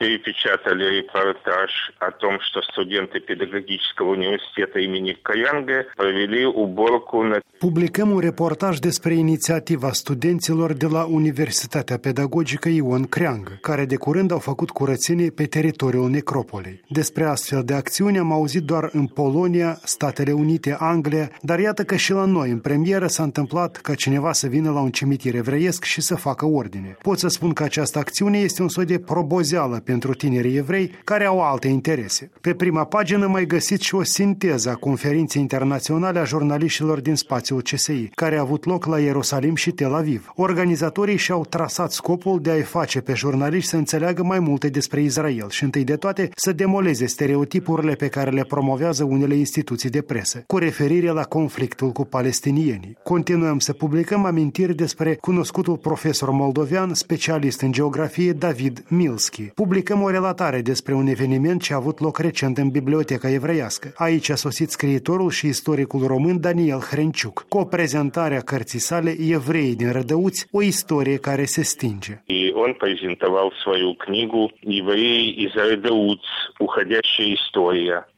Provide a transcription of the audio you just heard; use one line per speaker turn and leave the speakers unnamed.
перепечатали репортаж о том, что студенты педагогического университета имени Крянга провели уборку на...
Publicăm un reportaj despre inițiativa studenților de la Universitatea Pedagogică Ion Creangă, care de curând au făcut curățenie pe teritoriul necropolei. Despre astfel de acțiuni am auzit doar în Polonia, Statele Unite, Anglia, dar iată că și la noi, în premieră, s-a întâmplat ca cineva să vină la un cimitir evreiesc și să facă ordine. Pot să spun că această acțiune este un soi de probozeală pentru tinerii evrei care au alte interese. Pe prima pagină mai găsiți și o sinteză a conferinței internaționale a jurnaliștilor din spațiul CSI, care a avut loc la Ierusalim și Tel Aviv. Organizatorii și-au trasat scopul de a-i face pe jurnaliști să înțeleagă mai multe despre Israel și, întâi de toate, să demoleze stereotipurile pe care le promovează unele instituții de presă, cu referire la conflictul cu palestinienii. Continuăm să publicăm amintiri despre cunoscutul profesor moldovean, specialist în geografie, David Milski. Publicăm o relatare despre un eveniment ce a avut loc recent în Biblioteca Evreiască. Aici a sosit scriitorul și istoricul român Daniel Hrenciuc, cu o prezentare a cărții sale Evreii din Rădăuți, o istorie care se stinge.
Он презентовал свою книгу «Евреи из Рыдауц. Уходящая история».